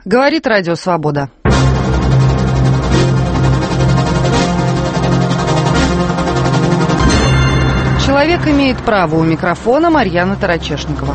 Говорит Радио Свобода. Человек имеет право. У микрофона Марьяна Тарачешникова.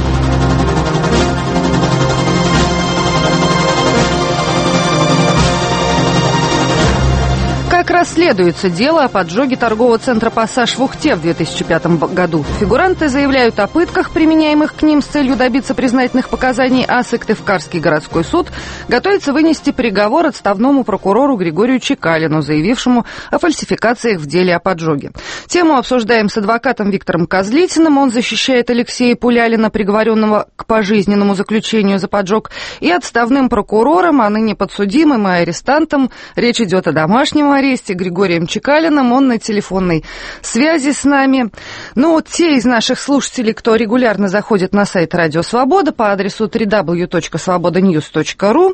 Как расследуется дело о поджоге торгового центра «Пассаж» в Ухте в 2005 году? Фигуранты заявляют о пытках, применяемых к ним с целью добиться признательных показаний, а Сыктывкарский городской суд готовится вынести приговор отставному прокурору Григорию Чекалину, заявившему о фальсификациях в деле о поджоге. Тему обсуждаем с адвокатом Виктором Козлитиным. Он защищает Алексея Пулялина, приговоренного к пожизненному заключению за поджог, и отставным прокурором, а ныне подсудимым и арестантом. Речь идет о домашнем аресте Григорием Чекалиным. Он на телефонной связи с нами. Ну, те из наших слушателей, кто регулярно заходит на сайт Радио Свобода по адресу www.svobodanews.ru,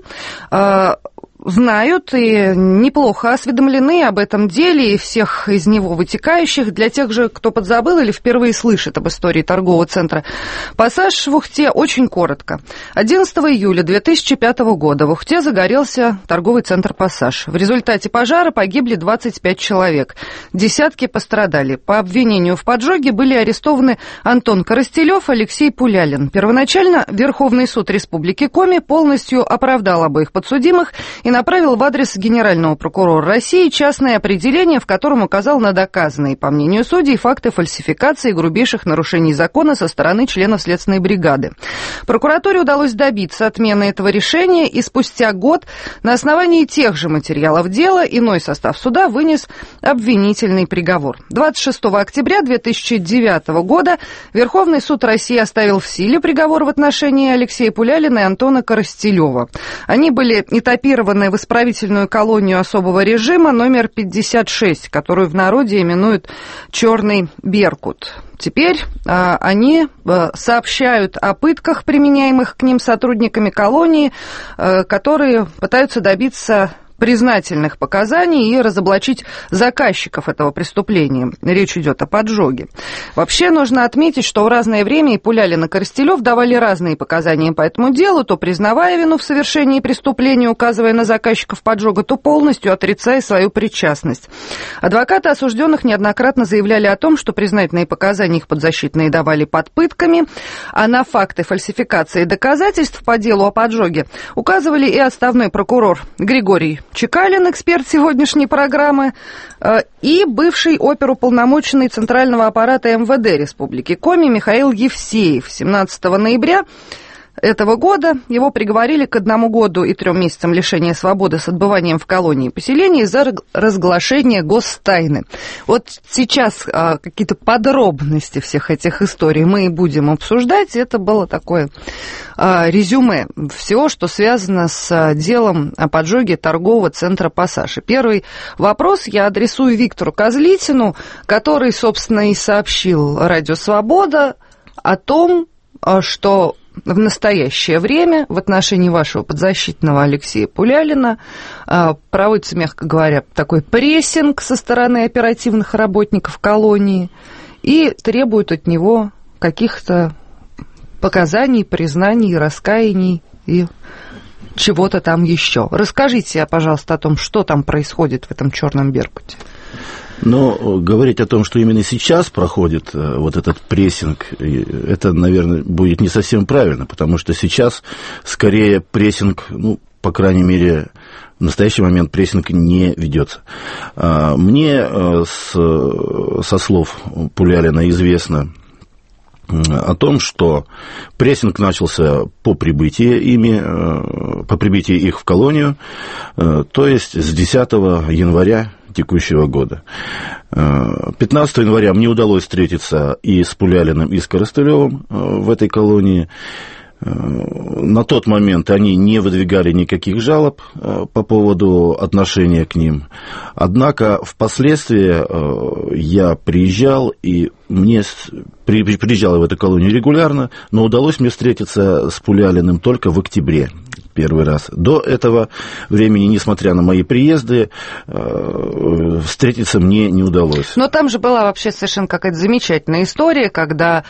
знают и неплохо осведомлены об этом деле и всех из него вытекающих. Для тех же, кто подзабыл или впервые слышит об истории торгового центра «Пассаж» в Ухте, очень коротко. 11 июля 2005 года в Ухте загорелся торговый центр «Пассаж». В результате пожара погибли 25 человек. Десятки пострадали. По обвинению в поджоге были арестованы Антон Коростелев, Алексей Пулялин. Первоначально Верховный суд Республики Коми полностью оправдал обоих подсудимых и направил в адрес генерального прокурора России частное определение, в котором указал на доказанные, по мнению судей, факты фальсификации и грубейших нарушений закона со стороны членов следственной бригады. Прокуратуре удалось добиться отмены этого решения, и спустя год на основании тех же материалов дела иной состав суда вынес обвинительный приговор. 26 октября 2009 года Верховный суд России оставил в силе приговор в отношении Алексея Пулялина и Антона Коростелева. Они были этапированы в исправительную колонию особого режима номер 56, которую в народе именуют «Черный Беркут». Теперь они сообщают о пытках, применяемых к ним сотрудниками колонии, которые пытаются добиться признательных показаний и разоблачить заказчиков этого преступления. Речь идет о поджоге. Вообще нужно отметить, что в разное время и Пулялин, и Коростелев давали разные показания по этому делу, то признавая вину в совершении преступления, указывая на заказчиков поджога, то полностью отрицая свою причастность. Адвокаты осужденных неоднократно заявляли о том, что признательные показания их подзащитные давали под пытками, а на факты фальсификации доказательств по делу о поджоге указывали и отставной прокурор Григорий Чекалин, эксперт сегодняшней программы, и бывший оперуполномоченный Центрального аппарата МВД Республики Коми Михаил Евсеев. 17 ноября этого года его приговорили к 1 году и 3 месяцам лишения свободы с отбыванием в колонии и поселении за разглашение гостайны. Вот сейчас какие-то подробности всех этих историй мы и будем обсуждать. Это было такое резюме всего, что связано с делом о поджоге торгового центра «Пассаж». И первый вопрос я адресую Виктору Козлитину, который, собственно, и сообщил Радио Свобода о том, что в настоящее время в отношении вашего подзащитного Алексея Пулялина проводится, мягко говоря, такой прессинг со стороны оперативных работников колонии и требуют от него каких-то показаний, признаний, раскаяний и чего-то там еще. Расскажите, пожалуйста, о том, что там происходит в этом «Черном Беркуте». Но говорить о том, что именно сейчас проходит вот этот прессинг, это, наверное, будет не совсем правильно, потому что сейчас скорее прессинг, по крайней мере, в настоящий момент прессинг не ведется. Мне со слов Пулялина известно о том, что прессинг начался по прибытии их в колонию, то есть с 10 января текущего года. 15 января мне удалось встретиться и с Пулялиным, и с Коростелевым в этой колонии. На тот момент они не выдвигали никаких жалоб по поводу отношения к ним. Однако впоследствии я приезжал, и приезжал в эту колонию регулярно, но удалось мне встретиться с Пулялиным только в октябре. первый раз. До этого времени, несмотря на мои приезды, встретиться мне не удалось. Но там же была вообще совершенно какая-то замечательная история, когда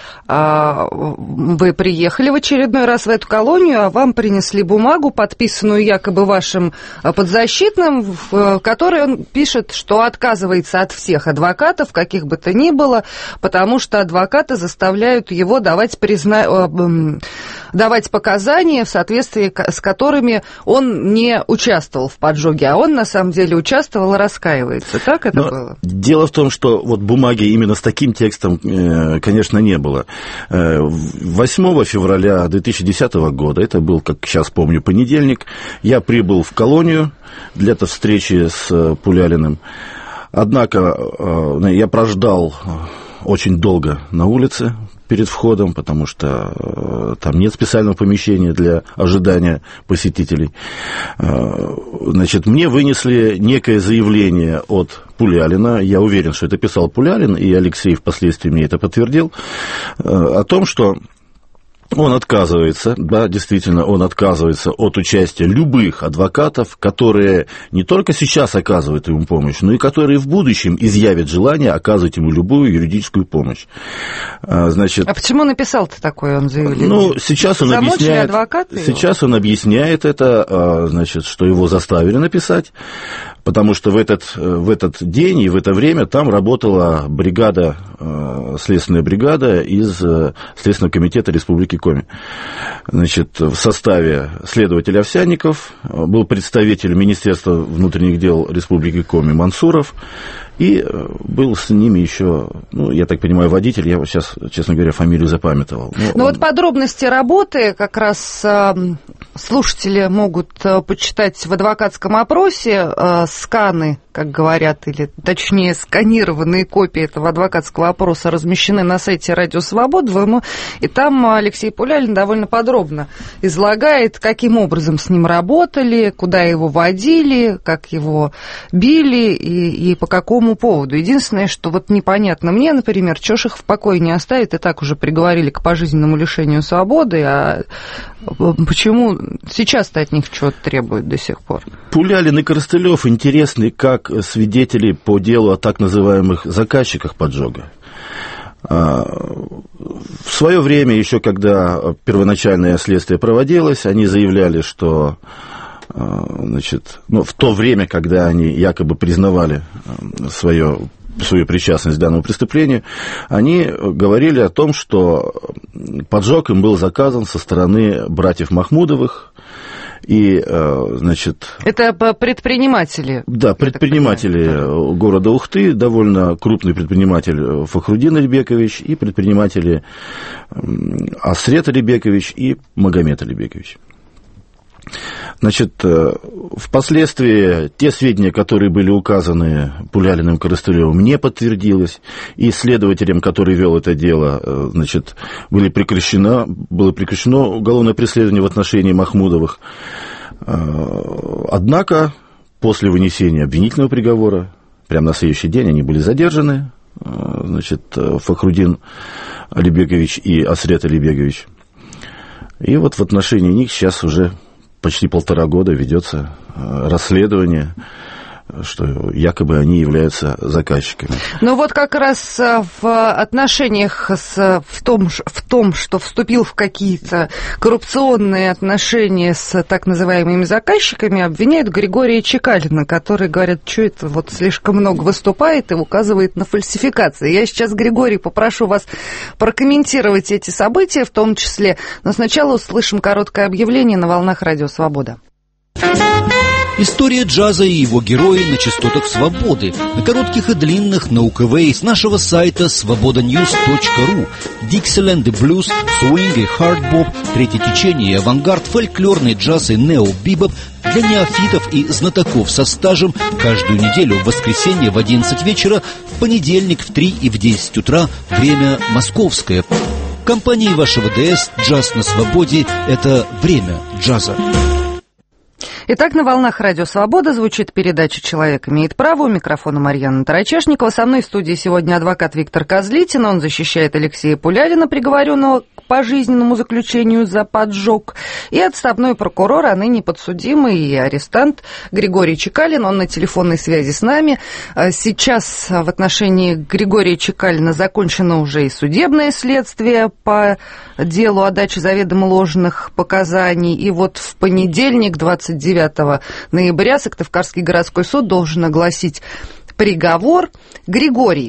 вы приехали в очередной раз в эту колонию, а вам принесли бумагу, подписанную якобы вашим подзащитным, в которой он пишет, что отказывается от всех адвокатов, каких бы то ни было, потому что адвокаты заставляют его давать показания, в соответствии с которыми он не участвовал в поджоге, а он на самом деле участвовал и раскаивается. Так это было? Дело в том, что вот бумаги именно с таким текстом, конечно, не было. 8 февраля 2010 года, это был, как сейчас помню, понедельник, я прибыл в колонию для встречи с Пулялиным. Однако я прождал очень долго на улице перед входом, потому что там нет специального помещения для ожидания посетителей. Значит, мне вынесли некое заявление от Пулялина, я уверен, что это писал Пулялин, и Алексей впоследствии мне это подтвердил, о том, что он отказывается, да, действительно, он отказывается от участия любых адвокатов, которые не только сейчас оказывают ему помощь, но и которые в будущем изъявят желание оказывать ему любую юридическую помощь. Значит, а почему написал-то такое он заявление? Ну, сейчас он объясняет, сейчас он объясняет это, значит, что его заставили написать, потому что в этот день и в это время там работала бригада, следственная бригада из Следственного комитета Республики Коми. Значит, в составе следователя Овсянников был представитель Министерства внутренних дел Республики Коми Мансуров, и был с ними еще, ну, я так понимаю, водитель, я сейчас, честно говоря, фамилию запамятовал. Но вот подробности работы как раз слушатели могут почитать в адвокатском опросе, сканы, как говорят, или точнее сканированные копии этого адвокатского опроса размещены на сайте Радио Свобода, и там Алексей Пулялин довольно подробно излагает, каким образом с ним работали, куда его водили, как его били и по какому поводу. Единственное, что вот непонятно мне, например, чё ж их в покое не оставит, и так уже приговорили к пожизненному лишению свободы, а почему сейчас-то от них чего-то требуют до сих пор? Пулялин и Коростылев интересны как свидетели по делу о так называемых заказчиках поджога. В свое время, еще когда первоначальное следствие проводилось, они заявляли, что, значит, в то время, когда они якобы признавали свою причастность к данному преступлению, они говорили о том, что поджог им был заказан со стороны братьев Махмудовых. И, значит... Это предприниматели. Да, предприниматели города Ухты, довольно крупный предприниматель Фахрудин Алибекович и предприниматели Асрет Алибекович и Магомед Алибекович. Значит, впоследствии те сведения, которые были указаны Пулялиным и Коростылевым, не подтвердилось, и следователем, который вел это дело, значит, было прекращено уголовное преследование в отношении Махмудовых. Однако, после вынесения обвинительного приговора, прямо на следующий день они были задержаны, значит, Фахрудин Алибекович и Асрет Алибекович. И вот в отношении них сейчас уже почти 1,5 года ведется расследование, что якобы они являются заказчиками. Ну вот как раз в отношениях, в том, что вступил в какие-то коррупционные отношения с так называемыми заказчиками, обвиняют Григория Чекалина, который, говорят, что это вот слишком много выступает и указывает на фальсификации. Я сейчас, Григорий, попрошу вас прокомментировать эти события в том числе, но сначала услышим короткое объявление на волнах Радио Свобода. История джаза и его герои на частотах свободы, на коротких и длинных, на УКВ и с нашего сайта svobodanews.ru. Диксиленд и блюз, суинг и хардбоп, третье течение и авангард, фольклорный джаз и нео-бибоп для неофитов и знатоков со стажем каждую неделю в воскресенье в 11 вечера, в понедельник в 3 и в 10 утра, время московское. В компании вашего ДС «Джаз на свободе» — это время джаза. Итак, на волнах Радио Свобода звучит передача «Человек имеет право». У микрофона Марьяна Тарачешникова. Со мной в студии сегодня адвокат Виктор Козлитин. Он защищает Алексея Пулявина, приговоренного к пожизненному заключению за поджог. И отставной прокурор, а ныне подсудимый и арестант Григорий Чекалин. Он на телефонной связи с нами. Сейчас в отношении Григория Чекалина закончено уже и судебное следствие по делу о даче заведомо ложных показаний. И вот в понедельник, 29 ноября, Сыктывкарский городской суд должен огласить приговор. Григорий,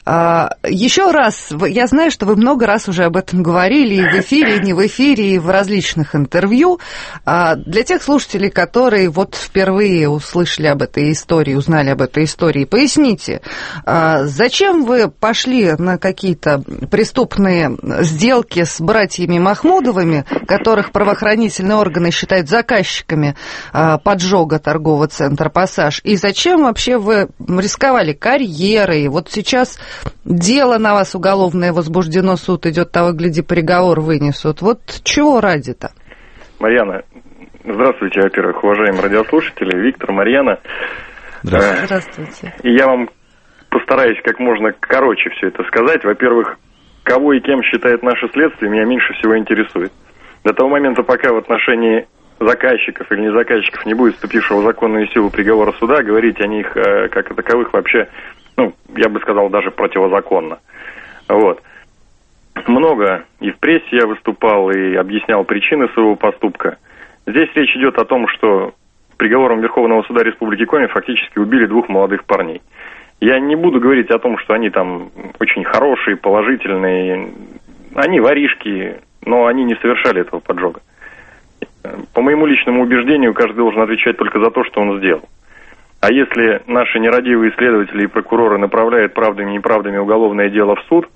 еще раз, я знаю, что вы много раз уже об этом говорили и в эфире, и не в эфире, и в различных интервью. Для тех слушателей, которые вот впервые услышали об этой истории, узнали об этой истории, поясните, зачем вы пошли на какие-то преступные сделки с братьями Махмудовыми, которых правоохранительные органы считают заказчиками поджога торгового центра «Пассаж», и зачем вообще вы рисковали карьерой? Вот сейчас дело на вас уголовное возбуждено, суд идет, того гляди, приговор вынесут. Вот чего ради-то? Марьяна, здравствуйте, во-первых, уважаемые радиослушатели. Виктор, Марьяна. Здравствуйте. И я вам постараюсь как можно короче все это сказать. Во-первых, кого и кем считает наше следствие, меня меньше всего интересует. До того момента, пока в отношении заказчиков или незаказчиков не будет вступившего в законную силу приговора суда, говорить о них как о таковых вообще, я бы сказал, даже противозаконно. Вот. Много и в прессе я выступал, и объяснял причины своего поступка. Здесь речь идет о том, что приговором Верховного суда Республики Коми фактически убили двух молодых парней. Я не буду говорить о том, что они там очень хорошие, положительные. Они воришки, но они не совершали этого поджога. По моему личному убеждению, каждый должен отвечать только за то, что он сделал. А если наши нерадивые следователи и прокуроры направляют правдами и неправдами уголовное дело в суд,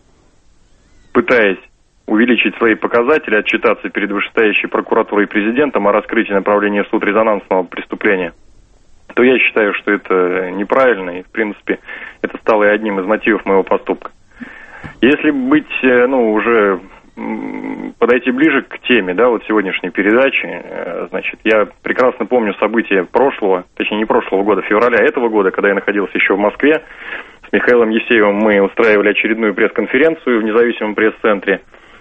пытаясь увеличить свои показатели, отчитаться перед вышестоящей прокуратурой и президентом о раскрытии направления в суд резонансного преступления, то я считаю, что это неправильно, и, в принципе, это стало и одним из мотивов моего поступка. Если быть, уже подойти ближе к теме, вот сегодняшней передачи, значит, я прекрасно помню события прошлого, точнее не прошлого года, февраля этого года, когда я находился еще в Москве. С Михаилом Евсеевым мы устраивали очередную пресс-конференцию в независимом пресс-центре.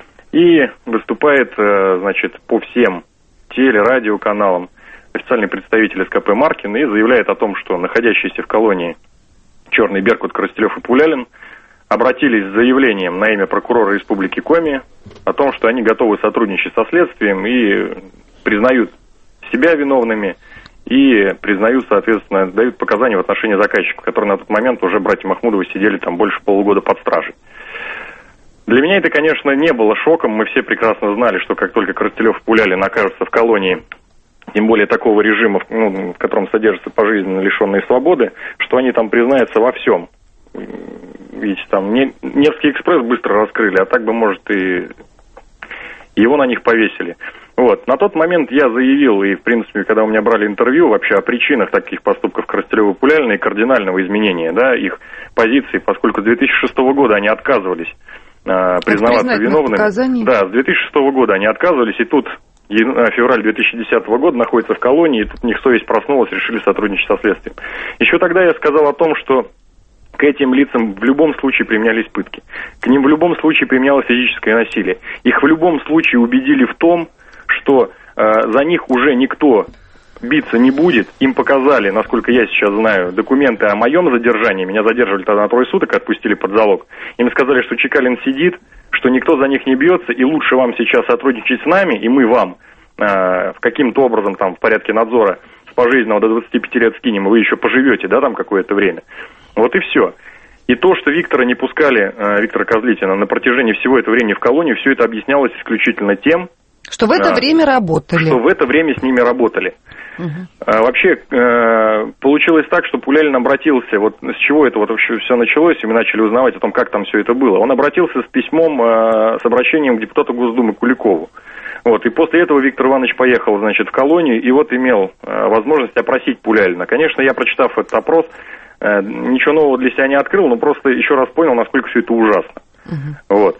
И выступает, значит, по всем телерадиоканалам официальный представитель СКП Маркин и заявляет о том, что находящиеся в колонии Черный Беркут, Коростелев и Пулялин обратились с заявлением на имя прокурора Республики Коми о том, что они готовы сотрудничать со следствием и признают себя виновными и признают, соответственно, дают показания в отношении заказчиков, которые на тот момент уже братья Махмудовы сидели там больше полугода под стражей. Для меня это, конечно, не было шоком. Мы все прекрасно знали, что как только Коростелев и Пулялин окажутся в колонии, тем более такого режима, в котором содержатся пожизненно лишенные свободы, что они там признаются во всем. Видите, там Невский экспресс быстро раскрыли, а так бы, может, и его на них повесили. Вот. На тот момент я заявил, и, в принципе, когда у меня брали интервью вообще о причинах таких поступков Коростелева и Пулялина и кардинального изменения, их позиции, поскольку с 2006 года они отказывались признаваться виновными. Да, с 2006 года они отказывались, и тут февраль 2010 года находится в колонии, и тут у них совесть проснулась, решили сотрудничать со следствием. Еще тогда я сказал о том, что к этим лицам в любом случае применялись пытки. К ним в любом случае применялось физическое насилие. Их в любом случае убедили в том, что за них уже никто биться не будет. Им показали, насколько я сейчас знаю, документы о моем задержании. Меня задерживали тогда на 3 суток, отпустили под залог. Им сказали, что Чекалин сидит, что никто за них не бьется, и лучше вам сейчас сотрудничать с нами, и мы вам каким-то образом там в порядке надзора с пожизненного до 25 лет скинем, и вы еще поживете, там какое-то время. Вот и все. И то, что Виктора не пускали, Виктора Козлитина, на протяжении всего этого времени в колонию, все это объяснялось исключительно тем, что в это время работали. Что в это время с ними работали. Вообще, получилось так, что Пулялин обратился, вот с чего это вообще все началось, и мы начали узнавать о том, как там все это было. Он обратился с письмом, с обращением к депутату Госдумы Куликову. Вот, и после этого Виктор Иванович поехал, значит, в колонию, и вот имел возможность опросить Пулялина. Конечно, я, прочитав этот опрос, ничего нового для себя не открыл, но просто еще раз понял, насколько все это ужасно. Вот.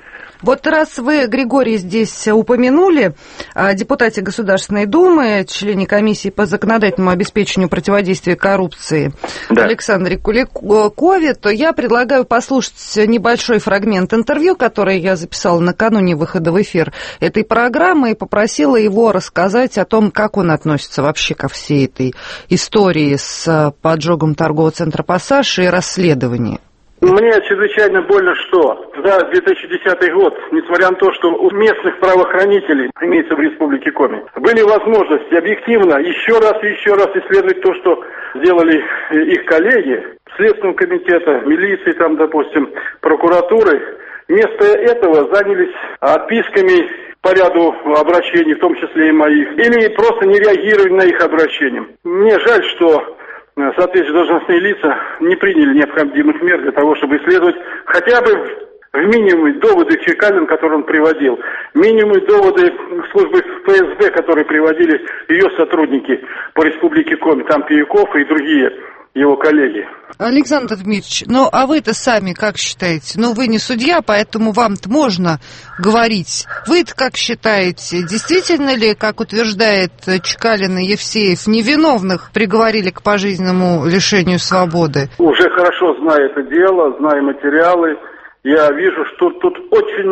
Вот раз вы, Григорий, здесь упомянули о депутате Государственной Думы, члене комиссии по законодательному обеспечению противодействия коррупции Александре Куликове, то я предлагаю послушать небольшой фрагмент интервью, которое я записала накануне выхода в эфир этой программы, и попросила его рассказать о том, как он относится вообще ко всей этой истории с поджогом торгового центра «Пассаж» и расследовании. Мне чрезвычайно больно, что за 2010 год, несмотря на то, что у местных правоохранителей, имеется в Республике Коми, были возможности объективно еще раз исследовать то, что сделали их коллеги, Следственного комитета, милиции, там, допустим, прокуратуры, вместо этого занялись отписками по ряду обращений, в том числе и моих, или просто не реагировали на их обращения. Мне жаль, что соответствующие должностные лица не приняли необходимых мер для того, чтобы исследовать хотя бы в минимуме доводы Чекалина, которые он приводил, минимуме доводы службы ФСБ, которые приводили ее сотрудники по Республике Коми, там Пиюков и другие его коллеги. Александр Дмитриевич, ну а вы-то сами как считаете? Ну вы не судья, поэтому вам-то можно говорить. Вы-то как считаете, действительно ли, как утверждает Чекалин и Евсеев, невиновных приговорили к пожизненному лишению свободы? Уже хорошо знаю это дело, знаю материалы. Я вижу, что тут очень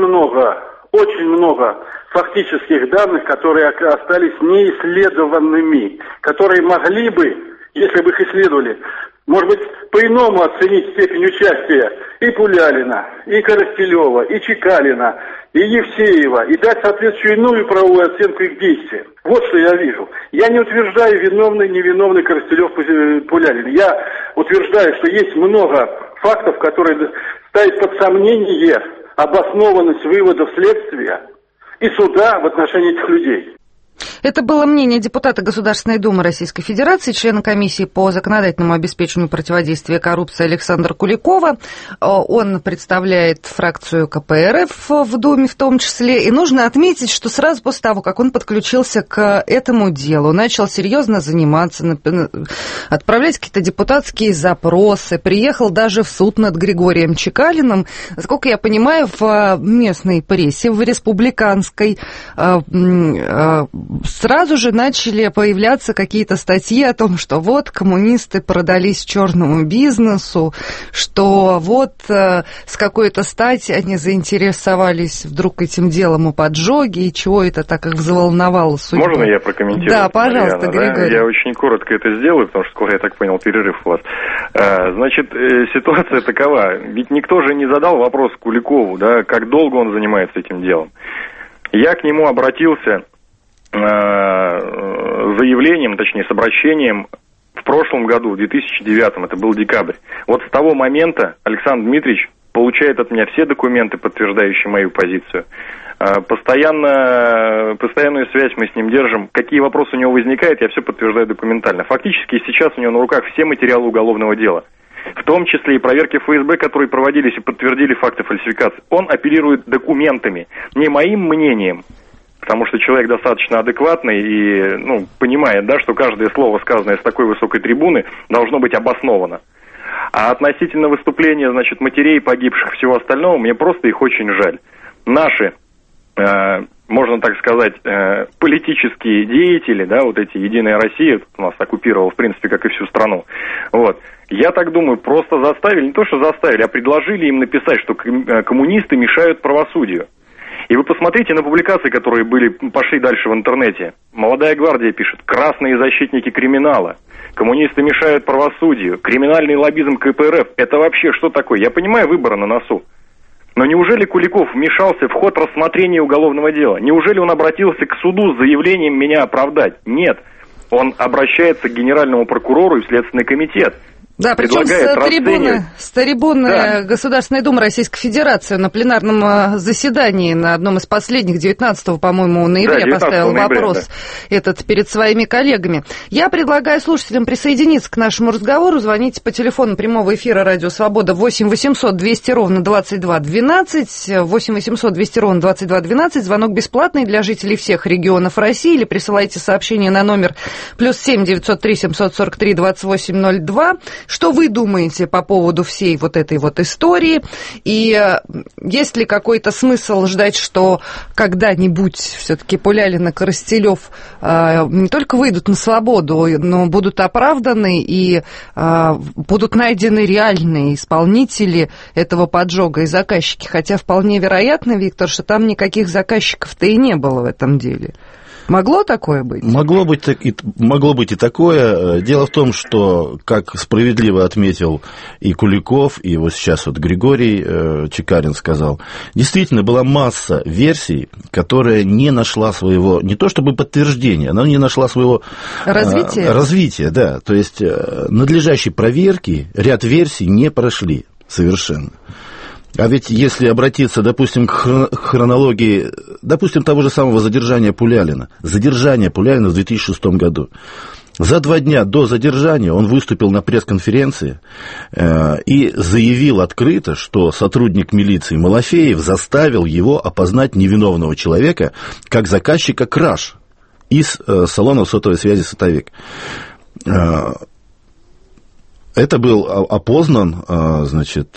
много фактических данных, которые остались неисследованными, которые могли бы, если бы их исследовали, может быть, по-иному оценить степень участия и Пулялина, и Коростелева, и Чекалина, и Евсеева, и дать соответствующую иную правовую оценку их действиям. Вот что я вижу. Я не утверждаю виновный, невиновный Коростелев, Пулялин. Я утверждаю, что есть много фактов, которые ставят под сомнение обоснованность выводов следствия и суда в отношении этих людей. Это было мнение депутата Государственной Думы Российской Федерации, члена комиссии по законодательному обеспечению противодействия коррупции Александра Куликова. Он представляет фракцию КПРФ в Думе в том числе. И нужно отметить, что сразу после того, как он подключился к этому делу, начал серьезно заниматься, отправлять какие-то депутатские запросы, приехал даже в суд над Григорием Чекалиным. Насколько я понимаю, в местной прессе, в республиканской, сразу же начали появляться какие-то статьи о том, что вот коммунисты продались черному бизнесу, что вот с какой-то стати они заинтересовались вдруг этим делом о поджоге, и чего это так их заволновало судьбу. Можно я прокомментирую? Да, пожалуйста, Григорий. Да? Я очень коротко это сделаю, потому что, я так понял, перерыв у вас. Значит, ситуация такова. Ведь никто же не задал вопрос Куликову, да, как долго он занимается этим делом. Я к нему обратился заявлением, точнее, с обращением в прошлом году, в 2009, это был декабрь. Вот с того момента Александр Дмитриевич получает от меня все документы, подтверждающие мою позицию. Постоянную связь мы с ним держим. Какие вопросы у него возникают, я все подтверждаю документально. Фактически сейчас у него на руках все материалы уголовного дела. В том числе и проверки ФСБ, которые проводились и подтвердили факты фальсификации. Он апеллирует документами, не моим мнением, потому что человек достаточно адекватный и, понимает, да, что каждое слово, сказанное с такой высокой трибуны, должно быть обосновано. А относительно выступления, значит, матерей погибших и всего остального, мне просто их очень жаль. Наши, можно так сказать, политические деятели, да, вот эти «Единая Россия», у нас оккупировала, в принципе, как и всю страну, вот, я так думаю, просто заставили, не то что заставили, а предложили им написать, что коммунисты мешают правосудию. И вы посмотрите на публикации, которые пошли дальше в интернете. «Молодая гвардия» пишет: «Красные защитники криминала», «Коммунисты мешают правосудию», «Криминальный лоббизм КПРФ». Это вообще что такое? Я понимаю, выборы на носу. Но неужели Куликов вмешался в ход рассмотрения уголовного дела? Неужели он обратился к суду с заявлением меня оправдать? Нет. Он обращается к генеральному прокурору и в Следственный комитет. Да, причем с трибуны да. Государственной Думы Российской Федерации на пленарном заседании, на одном из последних, 19, по-моему, ноября, поставил вопрос этот перед своими коллегами. Я предлагаю слушателям присоединиться к нашему разговору. Звоните по телефону прямого эфира «Радио Свобода» 8 800 200 ровно 22 12, 8 800 200 ровно 22 12. Звонок бесплатный для жителей всех регионов России. Или присылайте сообщение на номер +7 903 743 28 02. Что вы думаете по поводу всей вот этой вот истории? И есть ли какой-то смысл ждать, что когда-нибудь все-таки Пулялин и Коростелев не только выйдут на свободу, но будут оправданы и будут найдены реальные исполнители этого поджога и заказчики? Хотя вполне вероятно, Виктор, что там никаких заказчиков-то и не было в этом деле. Могло такое быть? Могло быть и такое. Дело в том, что, как справедливо отметил и Куликов, и вот сейчас вот Григорий Чекалин сказал, действительно была масса версий, которая не нашла своего, не то чтобы подтверждения, она не нашла своего развития, да. То есть надлежащей проверки ряд версий не прошли совершенно. А ведь если обратиться, допустим, к хронологии, допустим, того же самого задержания Пулялина в 2006 году. За 2 дня до задержания он выступил на пресс-конференции и заявил открыто, что сотрудник милиции Малафеев заставил его опознать невиновного человека как заказчика краж из салонов сотовой связи «Сотовик». Это был опознан, значит,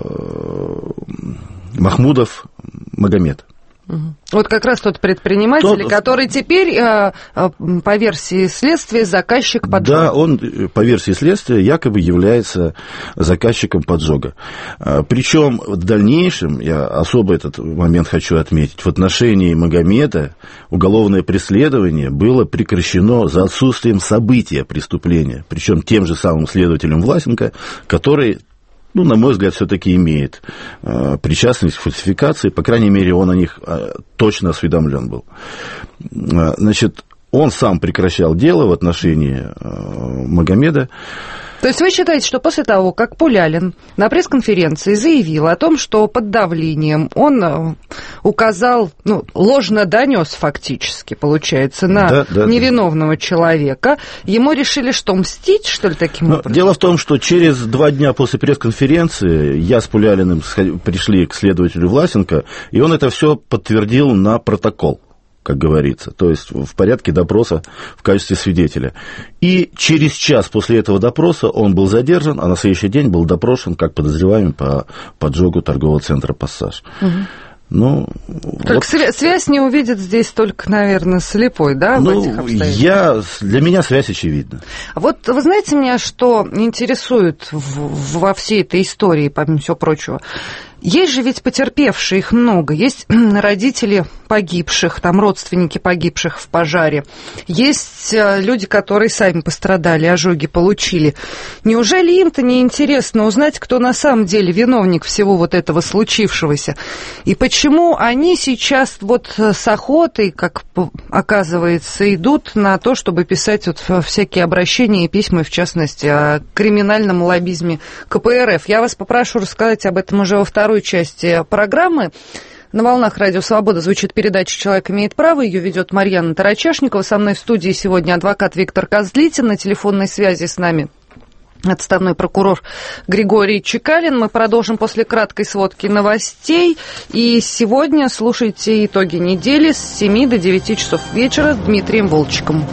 Махмудов Магомед. Вот как раз тот предприниматель, который теперь, по версии следствия, заказчик поджога. Да, он, по версии следствия, якобы является заказчиком поджога. Причем в дальнейшем, я особо этот момент хочу отметить, в отношении Магомеда уголовное преследование было прекращено за отсутствием события преступления. Причем тем же самым следователем Власенко, который... на мой взгляд, все-таки имеет причастность к фальсификации, по крайней мере, он о них точно осведомлен был. Значит, он сам прекращал дело в отношении Магомеда. То есть вы считаете, что после того, как Пулялин на пресс-конференции заявил о том, что под давлением он указал, ложно донес фактически, получается, на невиновного человека, ему решили что, мстить, что ли, таким образом? Дело в том, что через 2 дня после пресс-конференции я с Пулялиным пришли к следователю Власенко, и он это все подтвердил на протокол, как говорится, то есть в порядке допроса в качестве свидетеля. И через час после этого допроса он был задержан, а на следующий день был допрошен как подозреваемый по поджогу торгового центра «Пассаж». Так связь не увидит здесь только, наверное, слепой, да, в этих обстоятельствах? Для меня связь очевидна. Вот вы знаете меня, что интересует во всей этой истории, помимо всего прочего? Есть же ведь потерпевшие, их много. Есть родители погибших, там родственники погибших в пожаре. Есть люди, которые сами пострадали, ожоги получили. Неужели им-то не интересно узнать, кто на самом деле виновник всего вот этого случившегося? И почему они сейчас вот с охотой, как оказывается, идут на то, чтобы писать вот всякие обращения и письма, в частности, о криминальном лоббизме КПРФ? Я вас попрошу рассказать об этом уже во второй части программы. На волнах Радио Свобода звучит передача «Человек имеет право». Ее ведет Марьяна Тарачешникова. Со мной в студии сегодня адвокат Виктор Козлитин. На телефонной связи с нами отставной прокурор Григорий Чекалин. Мы продолжим после краткой сводки новостей. И сегодня слушайте итоги недели с 7 до 9 часов вечера с Дмитрием Волчиком.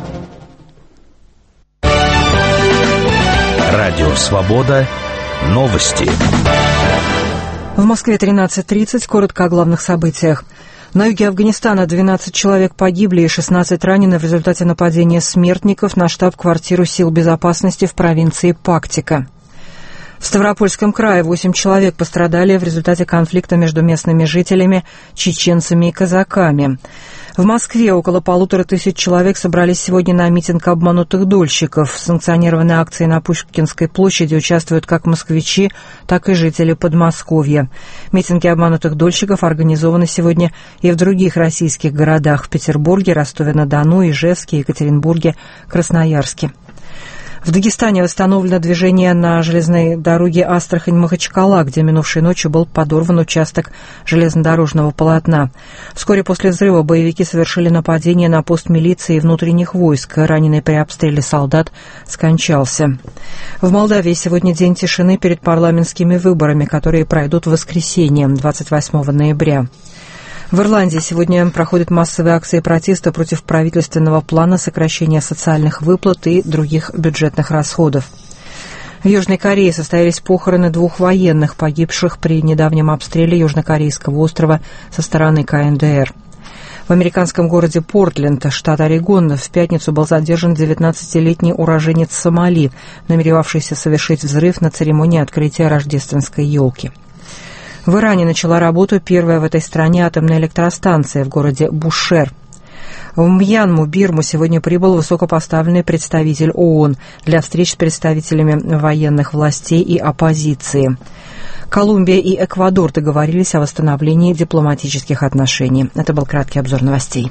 Радио Свобода. Новости. В Москве 13:30. Коротко о главных событиях. На юге Афганистана 12 человек погибли и 16 ранены в результате нападения смертников на штаб-квартиру сил безопасности в провинции Пактика. В Ставропольском крае 8 человек пострадали в результате конфликта между местными жителями, чеченцами и казаками. В Москве около 1500 человек собрались сегодня на митинг обманутых дольщиков. В санкционированной акции на Пушкинской площади участвуют как москвичи, так и жители Подмосковья. Митинги обманутых дольщиков организованы сегодня и в других российских городах: в Петербурге, Ростове-на-Дону, Ижевске, Екатеринбурге, Красноярске. В Дагестане восстановлено движение на железной дороге Астрахань-Махачкала, где минувшей ночью был подорван участок железнодорожного полотна. Вскоре после взрыва боевики совершили нападение на пост милиции и внутренних войск. Раненый при обстреле солдат скончался. В Молдавии сегодня день тишины перед парламентскими выборами, которые пройдут в воскресенье, 28 ноября. В Ирландии сегодня проходят массовые акции протеста против правительственного плана сокращения социальных выплат и других бюджетных расходов. В Южной Корее состоялись похороны 2 военных, погибших при недавнем обстреле южнокорейского острова со стороны КНДР. В американском городе Портленд, штат Орегон, в пятницу был задержан 19-летний уроженец Сомали, намеревавшийся совершить взрыв на церемонии открытия рождественской елки. В Иране начала работу первая в этой стране атомная электростанция в городе Бушер. В Мьянму, Бирму, сегодня прибыл высокопоставленный представитель ООН для встреч с представителями военных властей и оппозиции. Колумбия и Эквадор договорились о восстановлении дипломатических отношений. Это был краткий обзор новостей.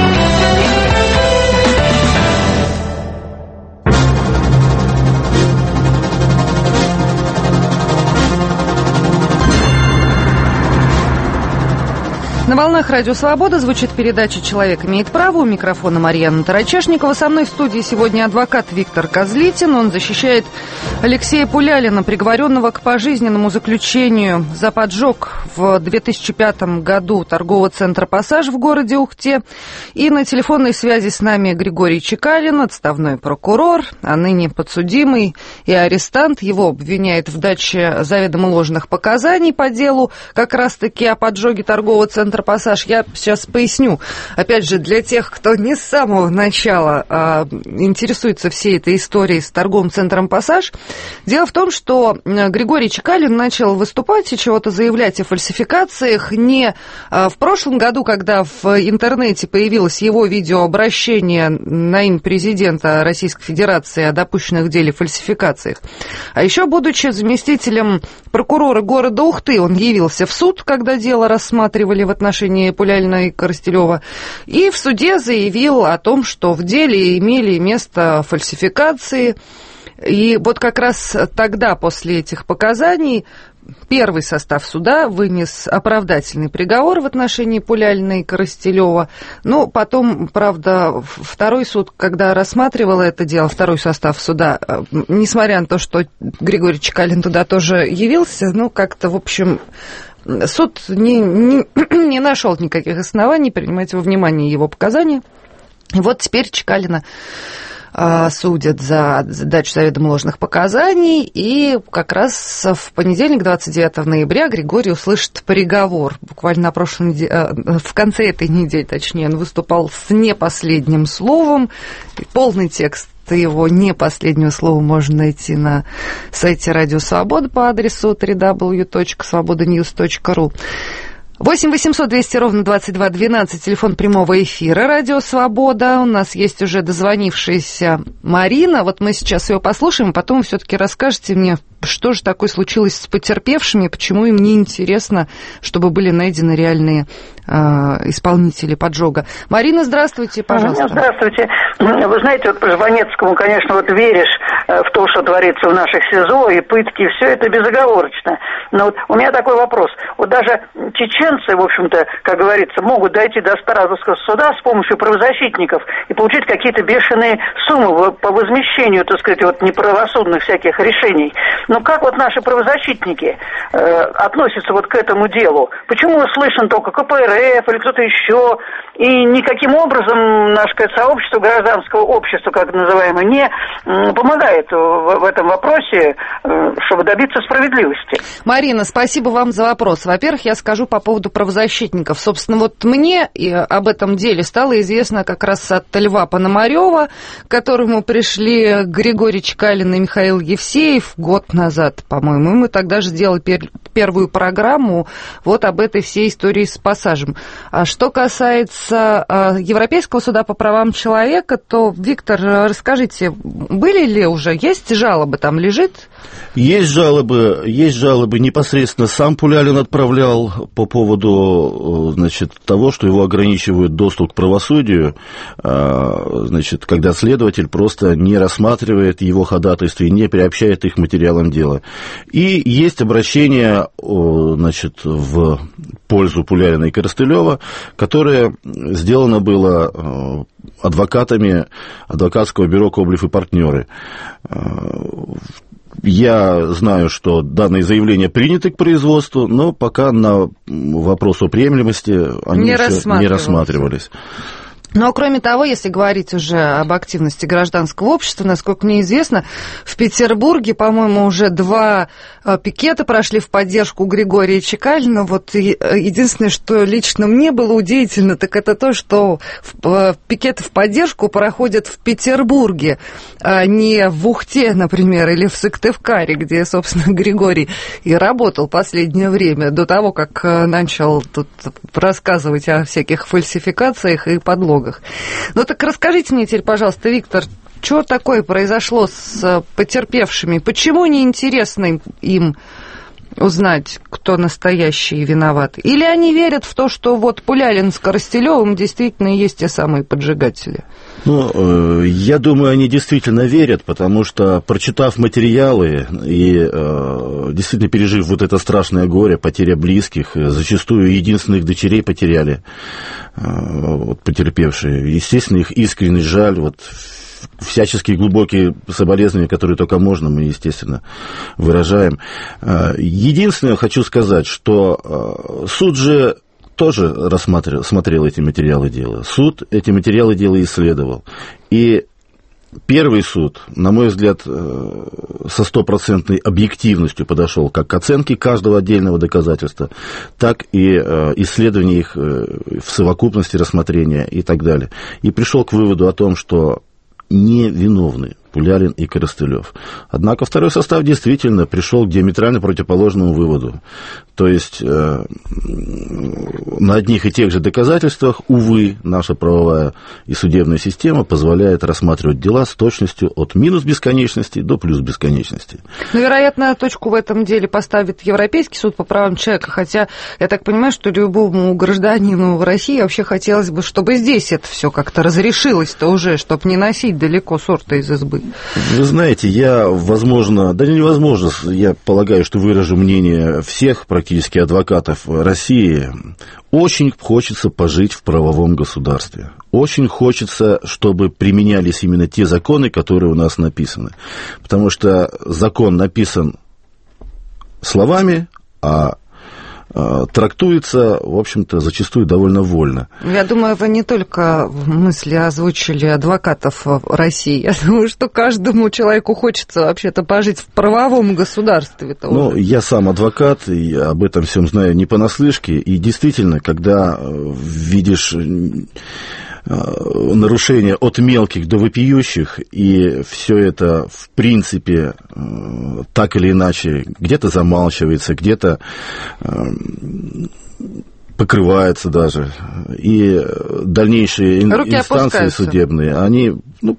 На волнах Радио Свобода звучит передача «Человек имеет право». У микрофона Марьяна Тарачешникова. Со мной в студии сегодня адвокат Виктор Козлитин. Он защищает Алексея Пулялина, приговоренного к пожизненному заключению за поджог в 2005 году торгового центра «Пассаж» в городе Ухте. И на телефонной связи с нами Григорий Чекалин, отставной прокурор, а ныне подсудимый и арестант. Его обвиняют в даче заведомо ложных показаний по делу как раз-таки о поджоге торгового центра «Пассаж». Я сейчас поясню, опять же, для тех, кто не с самого начала интересуется всей этой историей с торговым центром «Пассаж». Дело в том, что Григорий Чекалин начал выступать и чего-то заявлять о фальсификациях не в прошлом году, когда в интернете появилось его видеообращение на имя президента Российской Федерации о допущенных в деле фальсификациях, а еще будучи заместителем прокурора города Ухты, он явился в суд, когда дело рассматривали в отношении Пулялина и Коростелева, и в суде заявил о том, что в деле имели место фальсификации. И вот как раз тогда, после этих показаний, первый состав суда вынес оправдательный приговор в отношении Пулялина и Коростелева. Но потом, правда, второй суд, когда рассматривал это дело, второй состав суда, несмотря на то, что Григорий Чекалин туда тоже явился, ну, как-то, в общем, суд не нашел никаких оснований принимать во внимание его показания. И вот теперь Чекалина судят за дачу заведомо ложных показаний, и как раз в понедельник, 29 ноября, Григорий услышит приговор. Буквально на прошлой неделе, в конце этой недели, точнее, он выступал с непоследним словом. Полный текст его не последнего слова можно найти на сайте Радио Свобода по адресу www.svobodanews.ru. 8 800 200 ровно 22 12, телефон прямого эфира Радио Свобода. У нас есть уже дозвонившаяся Марина. Вот мы сейчас ее послушаем, а потом все-таки расскажете мне, что же такое случилось с потерпевшими, почему им не интересно, чтобы были найдены реальные исполнители поджога. Марина, здравствуйте, пожалуйста. Здравствуйте. Вы знаете, вот по Жванецкому, конечно, вот веришь в то, что творится в наших СИЗО, и пытки, и все это безоговорочно. Но вот у меня такой вопрос. Вот даже чеченцы, в общем-то, как говорится, могут дойти до Стародубского суда с помощью правозащитников и получить какие-то бешеные суммы по возмещению, так сказать, вот неправосудных всяких решений. Но как вот наши правозащитники относятся вот к этому делу? Почему слышен только КПРФ или кто-то еще, и никаким образом наше сообщество, гражданского общества, как называемое, не помогает в этом вопросе, чтобы добиться справедливости? Марина, спасибо вам за вопрос. Во-первых, я скажу по поводу правозащитников. Собственно, вот мне об этом деле стало известно как раз от Льва Пономарёва, к которому пришли Григорий Чекалин и Михаил Евсеев год назад, по-моему. И мы тогда же сделали первую программу вот об этой всей истории с «Пассажем». А что касается Европейского суда по правам человека, то, Виктор, расскажите, были ли уже, есть жалобы, там лежит? Есть жалобы непосредственно сам Пулялин отправлял по поводу, значит, того, что его ограничивают доступ к правосудию, значит, когда следователь просто не рассматривает его ходатайство и не приобщает их к материалам дела. И есть обращение, значит, в пользу Пулялина и Коростелева, которое сделано было адвокатами адвокатского бюро «Коблев и партнеры». Я знаю, что данные заявления приняты к производству, но пока на вопрос о приемлемости они не рассматривались. Ну, а кроме того, если говорить уже об активности гражданского общества, насколько мне известно, в Петербурге, по-моему, уже 2 пикета прошли в поддержку Григория Чекалина. Вот единственное, что лично мне было удивительно, так это то, что пикеты в поддержку проходят в Петербурге, а не в Ухте, например, или в Сыктывкаре, где, собственно, Григорий и работал последнее время, до того, как начал тут рассказывать о всяких фальсификациях и подлогах. Ну так расскажите мне теперь, пожалуйста, Виктор, что такое произошло с потерпевшими? Почему неинтересно им узнать, кто настоящий и виноват? Или они верят в то, что вот Пулялин с Коростелёвым действительно есть те самые поджигатели? Ну, я думаю, они действительно верят, потому что, прочитав материалы и действительно пережив вот это страшное горе, потеря близких, зачастую единственных дочерей потеряли, вот, потерпевшие, естественно, их искренне жаль, вот, всяческие глубокие соболезнования, которые только можно, мы, естественно, выражаем. Единственное, хочу сказать, что суд же тоже смотрел эти материалы дела. Суд эти материалы дела исследовал. И первый суд, на мой взгляд, со 100% объективностью подошел как к оценке каждого отдельного доказательства, так и исследования их в совокупности рассмотрения и так далее. И пришел к выводу о том, что невиновны Пулялин и Коростылев. Однако второй состав действительно пришел к диаметрально противоположному выводу. То есть на одних и тех же доказательствах, увы, наша правовая и судебная система позволяет рассматривать дела с точностью от минус бесконечности до плюс бесконечности. Ну, вероятно, точку в этом деле поставит Европейский суд по правам человека, хотя я так понимаю, что любому гражданину в России вообще хотелось бы, чтобы здесь это все как-то разрешилось-то уже, чтобы не носить далеко сорта из избы. Вы знаете, я полагаю, что выражу мнение всех практически адвокатов России. Очень хочется пожить в правовом государстве. Очень хочется, чтобы применялись именно те законы, которые у нас написаны. Потому что закон написан словами, а трактуется, в общем-то, зачастую довольно вольно. Я думаю, вы не только мысли озвучили адвокатов России. Я думаю, что каждому человеку хочется вообще-то пожить в правовом государстве. Ну, я сам адвокат, и об этом всем знаю не понаслышке. И действительно, когда видишь нарушения от мелких до вопиющих, и все это, в принципе, так или иначе, где-то замалчивается, где-то покрывается даже, и дальнейшие инстанции судебные, они,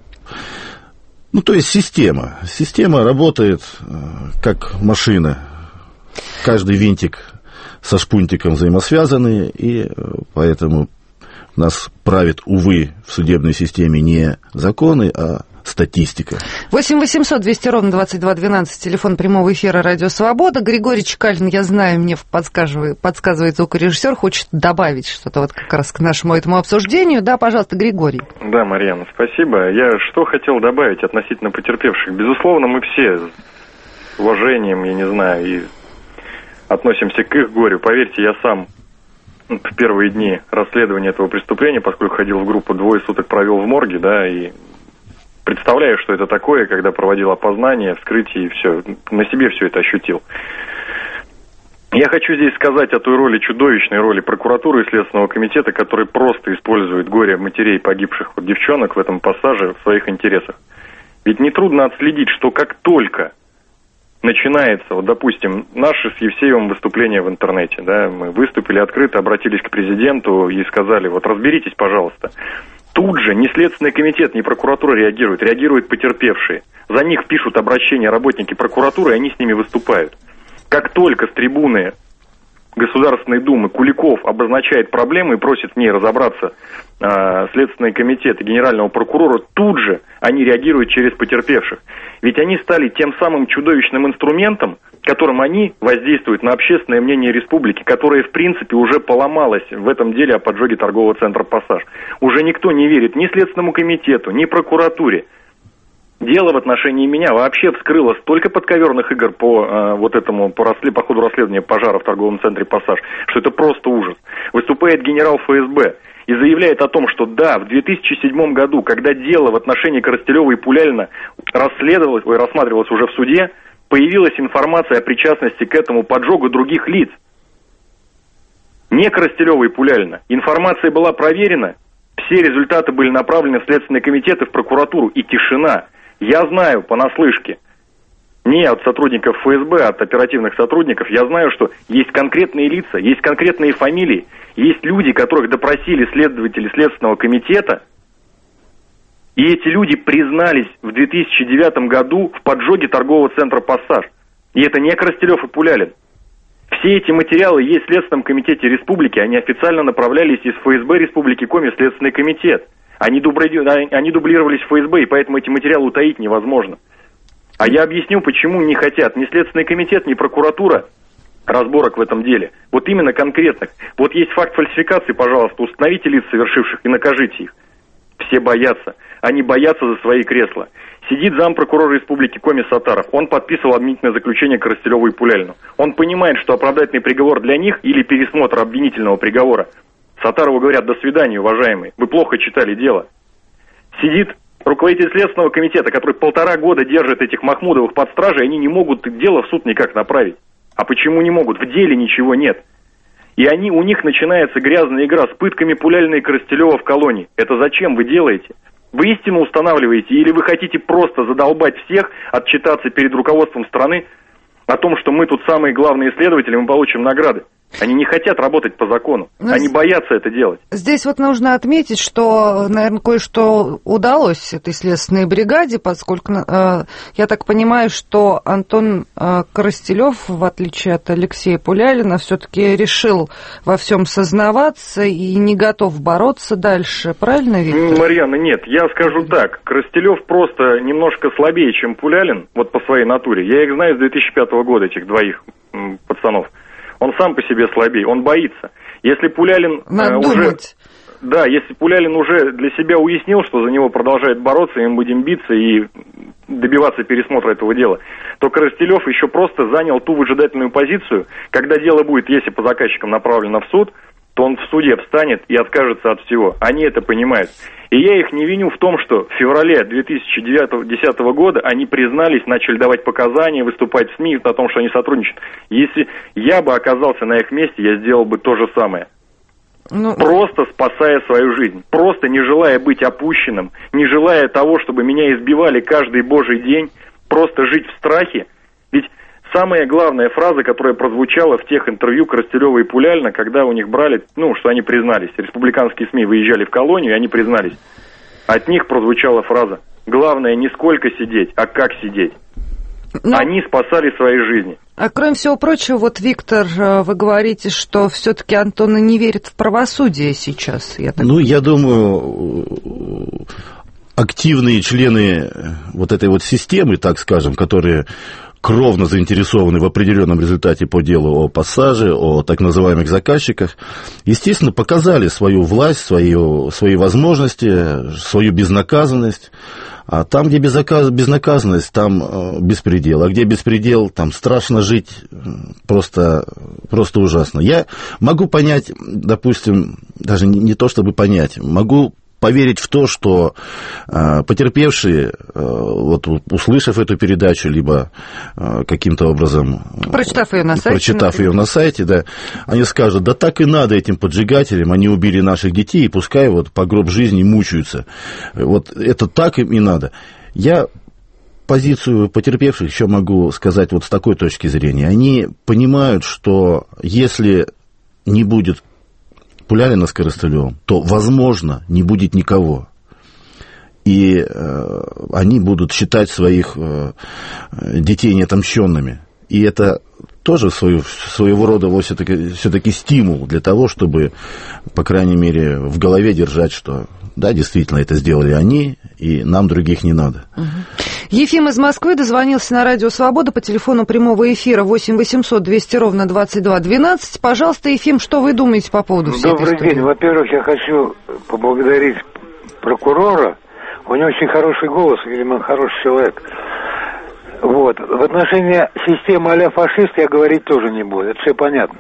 то есть система работает как машина, каждый винтик со шпунтиком взаимосвязаны, и поэтому нас правит, увы, в судебной системе не законы, а статистика. 8 800 200 ровно 2212, телефон прямого эфира «Радио Свобода». Григорий Чекалин, я знаю, мне подсказывает звукорежиссер, хочет добавить что-то вот как раз к нашему этому обсуждению. Да, пожалуйста, Григорий. Да, Марьяна, спасибо. Я что хотел добавить относительно потерпевших. Безусловно, мы все с уважением, я не знаю, и относимся к их горю. Поверьте, я сам в первые дни расследования этого преступления, поскольку ходил в группу, 2 суток провел в морге, да, и представляю, что это такое, когда проводил опознание, вскрытие и все, на себе все это ощутил. Я хочу здесь сказать о той роли, чудовищной роли прокуратуры и Следственного комитета, которые просто используют горе матерей погибших девчонок в этом пассаже в своих интересах. Ведь нетрудно отследить, что как только начинается, вот, допустим, наше с Евсеевым выступление в интернете, да, мы выступили открыто, обратились к президенту и сказали, вот разберитесь, пожалуйста. Тут же ни Следственный комитет, ни прокуратура реагируют потерпевшие. За них пишут обращения работники прокуратуры, и они с ними выступают. Как только с трибуны Государственной Думы Куликов обозначает проблему и просит в ней разобраться Следственный комитет и генерального прокурора, тут же они реагируют через потерпевших. Ведь они стали тем самым чудовищным инструментом, которым они воздействуют на общественное мнение республики, которое, в принципе, уже поломалось в этом деле о поджоге торгового центра «Пассаж». Уже никто не верит ни Следственному комитету, ни прокуратуре. Дело в отношении меня вообще вскрыло столько подковерных игр по ходу расследования пожара в торговом центре «Пассаж», что это просто ужас. Выступает генерал ФСБ и заявляет о том, что да, в 2007 году, когда дело в отношении Коростелева и Пулялина рассматривалось уже в суде, появилась информация о причастности к этому поджогу других лиц. Не Коростелева и Пулялина. Информация была проверена, все результаты были направлены в Следственный комитет и в прокуратуру, и тишина. Я знаю понаслышке, не от сотрудников ФСБ, а от оперативных сотрудников, я знаю, что есть конкретные лица, есть конкретные фамилии, есть люди, которых допросили следователи Следственного комитета, и эти люди признались в 2009 году в поджоге торгового центра «Пассаж». И это не Коростелев и Пулялин. Все эти материалы есть в Следственном комитете республики, они официально направлялись из ФСБ Республики Коми в Следственный комитет. Они дублировались в ФСБ, и поэтому эти материалы утаить невозможно. А я объясню, почему не хотят ни Следственный комитет, ни прокуратура разборок в этом деле. Вот именно конкретных. Вот есть факт фальсификации, пожалуйста, установите лиц совершивших и накажите их. Все боятся. Они боятся за свои кресла. Сидит зампрокурора Республики Коми Сатаров. Он подписывал обвинительное заключение Коростелеву и Пулялину. Он понимает, что оправдательный приговор для них или пересмотр обвинительного приговора. Сатарову говорят: до свидания, уважаемые. Вы плохо читали дело. Сидит руководитель Следственного комитета, который 1,5 года держит этих Махмудовых под стражей, они не могут дело в суд никак направить. А почему не могут? В деле ничего нет. И у них начинается грязная игра с пытками Пулялина и Коростелева в колонии. Это зачем вы делаете? Вы истину устанавливаете или вы хотите просто задолбать всех, отчитаться перед руководством страны о том, что мы тут самые главные исследователи, мы получим награды? Они не хотят работать по закону. Они боятся это делать. Здесь вот нужно отметить, что, наверное, кое-что удалось этой следственной бригаде, поскольку я так понимаю, что Антон Коростелев, в отличие от Алексея Пулялина, все-таки решил во всем сознаваться и не готов бороться дальше. Правильно, Виктор? Марьяна, нет. Я скажу так. Коростелев просто немножко слабее, чем Пулялин, вот по своей натуре. Я их знаю с 2005 года, этих двоих пацанов. Он сам по себе слабее, он боится. Если Пулялин если Пулялин уже для себя уяснил, что за него продолжает бороться, и мы будем биться и добиваться пересмотра этого дела, то Коростелев еще просто занял ту выжидательную позицию, когда дело будет, если по заказчикам направлено в суд, то он в суде встанет и откажется от всего. Они это понимают. И я их не виню в том, что в феврале 2010 года они признались, начали давать показания, выступать в СМИ о том, что они сотрудничают. Если я бы оказался на их месте, я сделал бы то же самое. Просто спасая свою жизнь, просто не желая быть опущенным, не желая того, чтобы меня избивали каждый божий день, просто жить в страхе. Ведь самая главная фраза, которая прозвучала в тех интервью Коростелева и Пулялина, когда у них брали, что они признались, республиканские СМИ выезжали в колонию, и они признались. От них прозвучала фраза: главное не сколько сидеть, а как сидеть. Они спасали свои жизни. А кроме всего прочего, вот, Виктор, вы говорите, что все-таки Антон не верит в правосудие сейчас. Я думаю, активные члены вот этой вот системы, так скажем, которые кровно заинтересованы в определенном результате по делу о «Пассаже», о так называемых заказчиках, естественно, показали свою власть, свои возможности, свою безнаказанность. А там, где безнаказанность, там беспредел. А где беспредел, там страшно жить, просто ужасно. Я могу понять, допустим, даже не то чтобы понять, могу поверить в то, что потерпевшие, вот услышав эту передачу, либо каким-то образом прочитав ее на сайте, да, они скажут: да так и надо этим поджигателям, они убили наших детей, и пускай вот по гроб жизни мучаются. Вот это так им и надо. Я позицию потерпевших еще могу сказать вот с такой точки зрения. Они понимают, что если не будет Пулялина с Коростелевым, то, возможно, не будет никого. И они будут считать своих детей неотомщенными. И это тоже своего рода все-таки стимул для того, чтобы, по крайней мере, в голове держать, что да, действительно, это сделали они, и нам других не надо. Ефим из Москвы дозвонился на радио «Свобода» по телефону прямого эфира 8 800 200 ровно 22 12. Пожалуйста, Ефим, что вы думаете по поводу всей этой истории? Добрый день. Во-первых, я хочу поблагодарить прокурора. У него очень хороший голос, видимо, хороший человек. Вот. В отношении системы а-ля фашист я говорить тоже не буду. Это все понятно.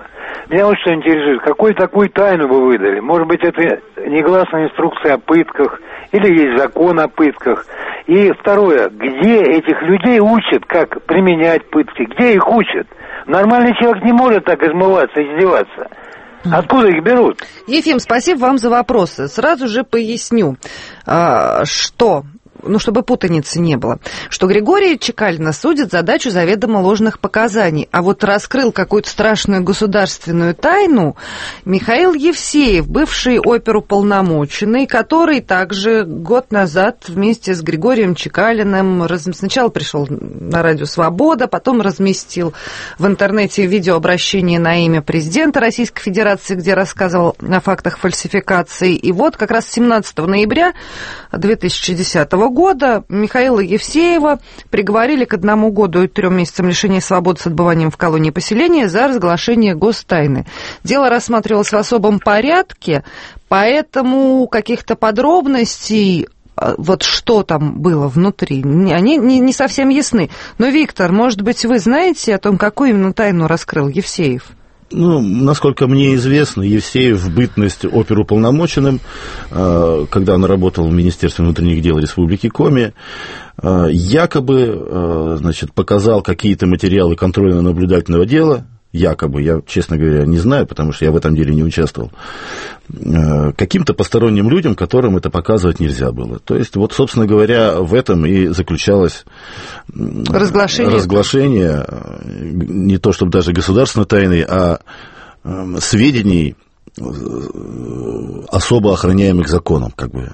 Меня вот что интересует, какую такую тайну вы выдали? Может быть, это негласная инструкция о пытках, или есть закон о пытках? И второе, где этих людей учат, как применять пытки? Где их учат? Нормальный человек не может так измываться, издеваться. Откуда их берут? Ефим, спасибо вам за вопросы. Сразу же поясню, что... чтобы путаницы не было, что Григория Чекалина судит за дачу заведомо ложных показаний. А вот раскрыл какую-то страшную государственную тайну Михаил Евсеев, бывший оперуполномоченный, который также год назад вместе с Григорием Чекалиным сначала пришел на радио «Свобода», потом разместил в интернете видеообращение на имя президента Российской Федерации, где рассказывал о фактах фальсификации. И вот как раз 17 ноября 2010 года Михаила Евсеева приговорили к 1 году и 3 месяцам лишения свободы с отбыванием в колонии поселения за разглашение гостайны. Дело рассматривалось в особом порядке, поэтому каких-то подробностей, вот что там было внутри, они не совсем ясны. Но, Виктор, может быть, вы знаете о том, какую именно тайну раскрыл Евсеев? Ну, насколько мне известно, Евсеев в бытность оперуполномоченным, когда он работал в Министерстве внутренних дел Республики Коми, якобы, значит, показал какие-то материалы контрольно-наблюдательного дела, якобы, я, честно говоря, не знаю, потому что я в этом деле не участвовал, каким-то посторонним людям, которым это показывать нельзя было. То есть, вот, собственно говоря, в этом и заключалось разглашение не то чтобы даже государственной тайны, а сведений, особо охраняемых законом, как бы.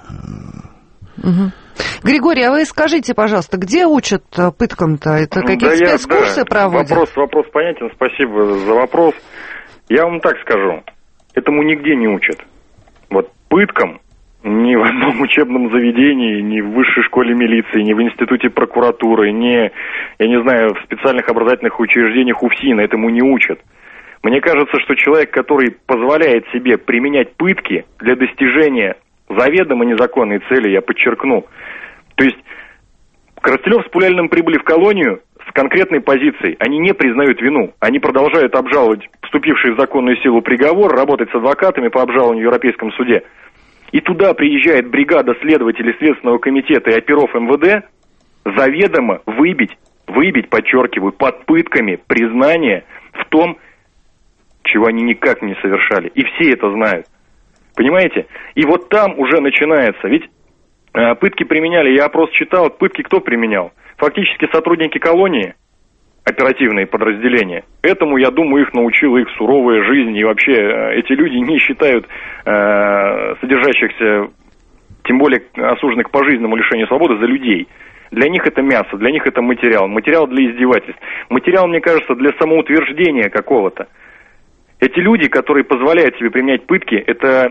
Угу. Григорий, а вы скажите, пожалуйста, где учат пыткам-то? Это какие-то спецкурсы проводят? Вопрос понятен, спасибо за вопрос. Я вам так скажу, этому нигде не учат. Вот пыткам ни в одном учебном заведении, ни в высшей школе милиции, ни в институте прокуратуры, ни, я не знаю, в специальных образовательных учреждениях УФСИНа этому не учат. Мне кажется, что человек, который позволяет себе применять пытки для достижения заведомо незаконной цели, я подчеркну. То есть Коростылев с Пулялиным прибыли в колонию с конкретной позицией. Они не признают вину. Они продолжают обжаловать вступивший в законную силу приговор, работать с адвокатами по обжалованию в Европейском суде. И туда приезжает бригада следователей Следственного комитета и оперов МВД заведомо выбить, подчеркиваю, под пытками признание в том, чего они никак не совершали. И все это знают. Понимаете? И вот там уже начинается. Ведь пытки применяли, я опрос читал, пытки кто применял? Фактически сотрудники колонии, оперативные подразделения. Этому, я думаю, их научила их суровая жизнь. И вообще эти люди не считают содержащихся, тем более осужденных к пожизненному лишению свободы, за людей. Для них это мясо, для них это материал. Материал для издевательств. Материал, мне кажется, для самоутверждения какого-то. Эти люди, которые позволяют себе применять пытки, это...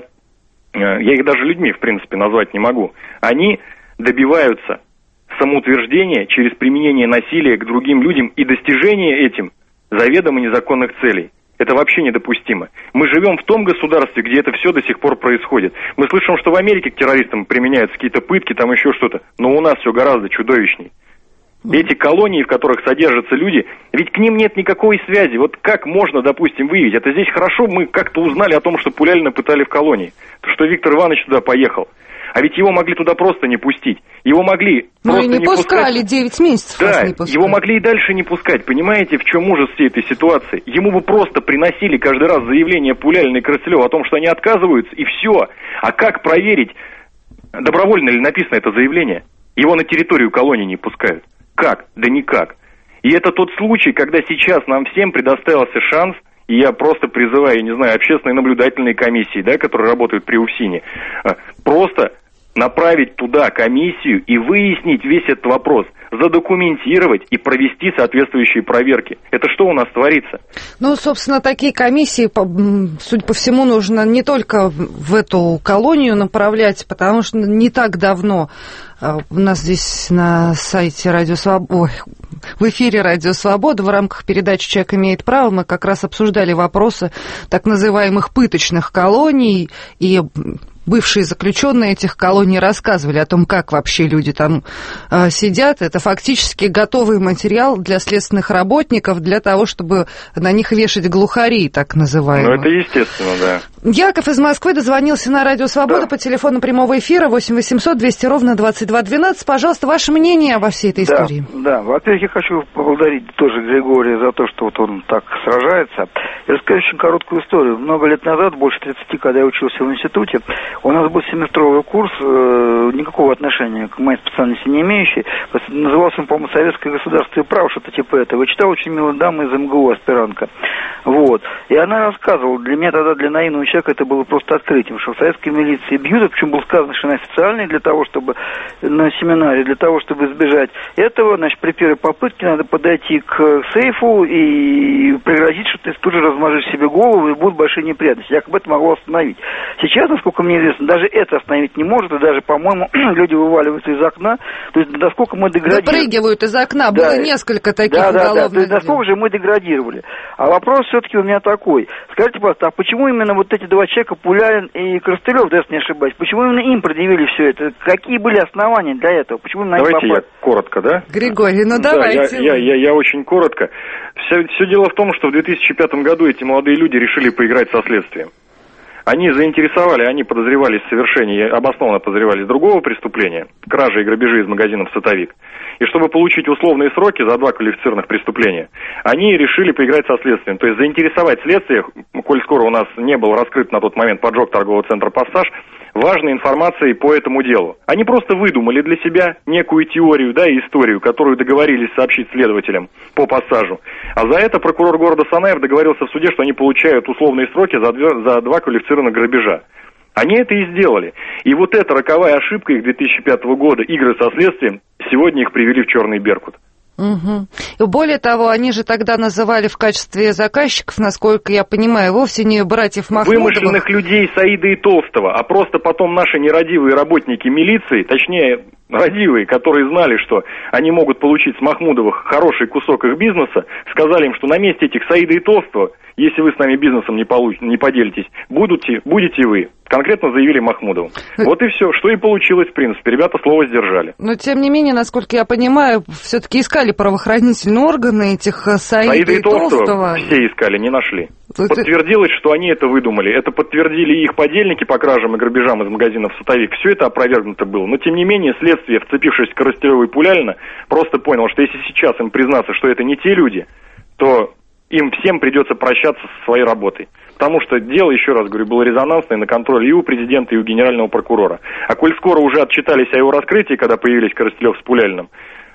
Я их даже людьми, в принципе, назвать не могу. Они добиваются самоутверждения через применение насилия к другим людям и достижение этим заведомо незаконных целей. Это вообще недопустимо. Мы живем в том государстве, где это все до сих пор происходит. Мы слышим, что в Америке к террористам применяются какие-то пытки, там еще что-то. Но у нас все гораздо чудовищней. Эти колонии, в которых содержатся люди, ведь к ним нет никакой связи. Вот как можно, допустим, выявить? Это здесь хорошо, мы как-то узнали о том, что Пулялина пытали в колонии. То, что Виктор Иванович туда поехал. А ведь его могли туда просто не пустить. Его могли просто не пускали, 9 месяцев да, не пускали. Его могли и дальше не пускать. Понимаете, в чем ужас всей этой ситуации? Ему бы просто приносили каждый раз заявление Пулялина и Коростылева о том, что они отказываются, и все. А как проверить, добровольно ли написано это заявление? Его на территорию колонии не пускают. Как? Да никак. И это тот случай, когда сейчас нам всем предоставился шанс, и я просто призываю, не знаю, общественные наблюдательные комиссии, да, которые работают при УФСИНе, просто направить туда комиссию и выяснить весь этот вопрос, задокументировать и провести соответствующие проверки. Это что у нас творится? Ну, собственно, такие комиссии, судя по всему, нужно не только в эту колонию направлять, потому что не так давно у нас здесь на сайте Радио Свобода, в эфире Радио Свобода в рамках передачи «Человек имеет право» мы как раз обсуждали вопросы так называемых пыточных колоний и бывшие заключенные этих колоний рассказывали о том, как вообще люди там сидят. Это фактически готовый материал для следственных работников, для того, чтобы на них вешать глухари, так называемые. Ну, это естественно, да. Яков из Москвы дозвонился на Радио Свобода по телефону прямого эфира 8 800 200 ровно 2212. Пожалуйста, ваше мнение обо всей этой истории. Да, во-первых, я хочу поблагодарить тоже Григория за то, что вот он так сражается. Я расскажу очень короткую историю. Много лет назад, больше 30, когда я учился в институте, у нас был семестровый курс, никакого отношения к моей специальности не имеющий. Назывался он, по-моему, «Советское государство и право», что-то типа этого. И читал очень милая дама из МГУ, аспирантка. Вот. И она рассказывала, для меня тогда, для наивного человека, это было просто открытием, что в советской милиции бьют, причем было сказано, что она официальная, для того, чтобы на семинаре, для того, чтобы избежать этого, значит, при первой попытке надо подойти к сейфу и пригрозить, что ты тут же размажешь себе голову, и будут большие неприятности. Якобы это могло остановить. Сейчас, насколько мне известно, даже это остановить не может, и даже, по-моему, люди вываливаются из окна. То есть, насколько мы деградировали. Выпрыгивают из окна, было несколько таких уголовных дел. То есть, насколько же мы деградировали. А вопрос все-таки у меня такой. Скажите, пожалуйста, а почему именно вот эти два человека, Пулялин и Коростылев, да, если не ошибаюсь, почему именно им предъявили все это? Какие были основания для этого? Почему именно давайте я коротко, да? Григорий, ну давайте. Да, я очень коротко. Все дело в том, что в 2005 году эти молодые люди решили поиграть со следствием. Они заинтересовали, они подозревались в совершении, обоснованно подозревались другого преступления, кражи и грабежи из магазинов «Сотовик». И чтобы получить условные сроки за 2 квалифицированных преступления, они решили поиграть со следствием. То есть заинтересовать следствие, коль скоро у нас не был раскрыт на тот момент поджог торгового центра «Пассаж», важной информацией по этому делу. Они просто выдумали для себя некую теорию, да, и историю, которую договорились сообщить следователям по «Пассажу». А за это прокурор города Санаев договорился в суде, что они получают условные сроки за 2 квалифицированных грабежа. Они это и сделали. И вот эта роковая ошибка их 2005 года, игры со следствием, сегодня их привели в черный беркут. Угу. И более того, они же тогда называли в качестве заказчиков, насколько я понимаю, вовсе не братьев Махмудовых. Вымышленных людей Саида и Толстого, а просто потом наши нерадивые работники милиции, точнее, радивые, которые знали, что они могут получить с Махмудовых хороший кусок их бизнеса, сказали им, что на месте этих Саида и Толстого, если вы с нами бизнесом не поделитесь, будете вы. Конкретно заявили Махмудову. Вот и все. Что и получилось, в принципе. Ребята слово сдержали. Но, тем не менее, насколько я понимаю, все-таки искали правоохранительные органы этих Саида и Толстого. Все искали, не нашли. Подтвердилось, что они это выдумали. Это подтвердили их подельники по кражам и грабежам из магазинов «Сотовик». Все это опровергнуто было. Но, тем не менее, следствие, вцепившись в Коростылева и Пулялина, просто понял, что если сейчас им признаться, что это не те люди, то им всем придется прощаться со своей работой. Потому что дело, еще раз говорю, было резонансное на контроле и у президента, и у генерального прокурора. А коль скоро уже отчитались о его раскрытии, когда появились Коростылев с Пулялиным,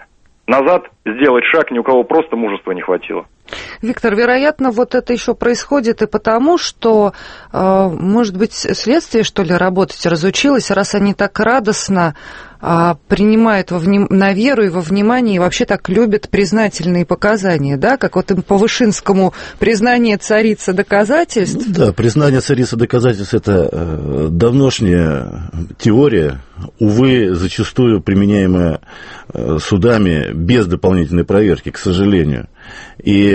назад сделать шаг ни у кого просто мужества не хватило. Виктор, вероятно, вот это еще происходит и потому, что, может быть, следствие, что ли, работать разучилось, раз они так радостно принимают на веру и во внимание, и вообще так любят признательные показания, да, как вот им по Вышинскому признание царицы доказательств. Да, признание царицы доказательств – это давношняя теория, увы, зачастую применяемая судами без дополнительной проверки, к сожалению. И,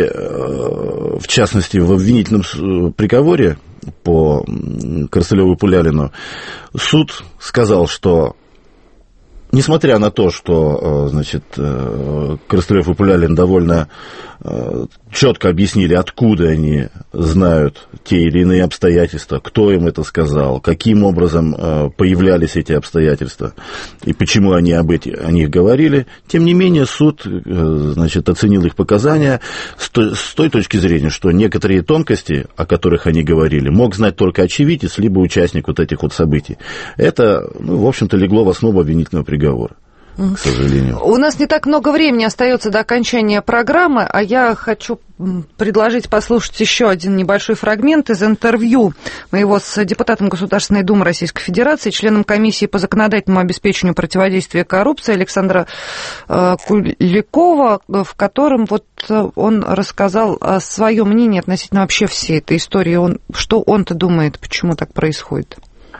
в частности, в обвинительном приговоре по Коростылеву и Пулялину суд сказал, что несмотря на то, что, значит, Коростылев и Пулялин довольно четко объяснили, откуда они знают те или иные обстоятельства, кто им это сказал, каким образом появлялись эти обстоятельства и почему они о них говорили, тем не менее суд, значит, оценил их показания с той точки зрения, что некоторые тонкости, о которых они говорили, мог знать только очевидец, либо участник вот этих вот событий. Это, в общем-то, легло в основу обвинительного приговора. К сожалению. У нас не так много времени остается до окончания программы, а я хочу предложить послушать еще один небольшой фрагмент из интервью моего с депутатом Государственной Думы Российской Федерации, членом комиссии по законодательному обеспечению противодействия коррупции Александра Куликова, в котором вот он рассказал свое мнение относительно вообще всей этой истории. Что он-то думает, почему так происходит?